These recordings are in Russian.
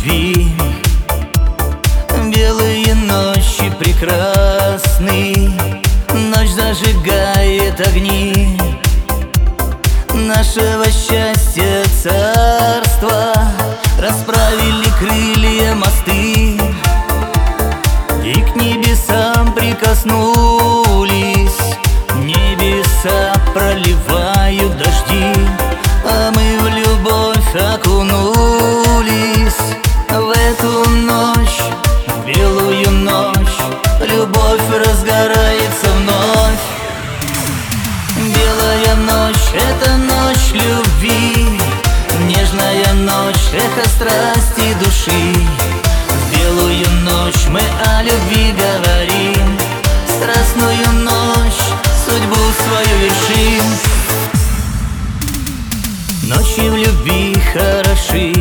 любви. Белые ночи прекрасны, ночь зажигает огни нашего счастья царства. Расправили крылья мосты и к небесам прикоснулись. Небеса проливают дожди, а мы в любовь окунулись. В эту ночь, в белую ночь, любовь разгорается вновь. Белая ночь — это ночь любви, нежная ночь, эхо страсти души. В белую ночь мы о любви говорим, страстную ночь судьбу свою вершим. Ночи в любви хороши,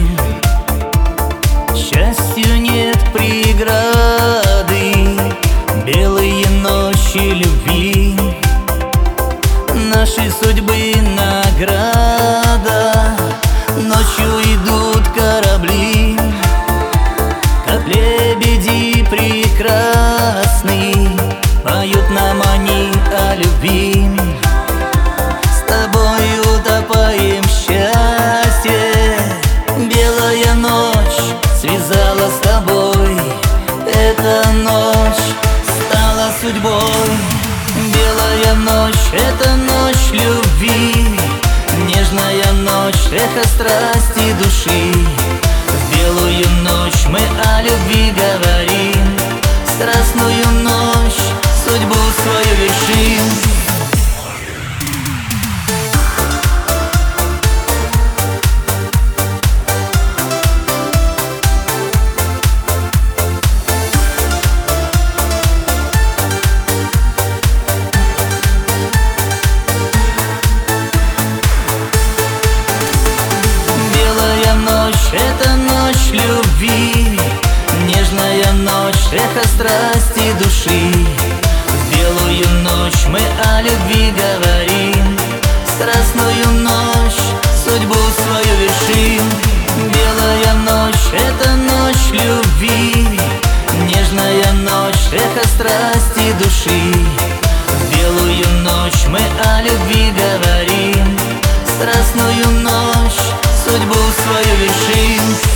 счастью нет преграды. Белые ночи любви, нашей судьбы награда. Ночью идут корабли, как лебеди прекрасны, поют нам они о любви. С тобой утопаем в счастье. Белая ночь связала с тобой, эта ночь стала судьбой. Белая ночь — это ночь любви, нежная ночь, эхо страсти души. В белую ночь мы о любви говорим, страстную ночь судьбу свою вершим. Это ночь любви, нежная ночь, эхо страсти души. В белую ночь мы о любви говорим, страстную ночь судьбу свою вершим. Белая ночь — это ночь любви, нежная ночь, эхо страсти души. В белую ночь мы о любви говорим, страстную ночь судьбу свою вершим.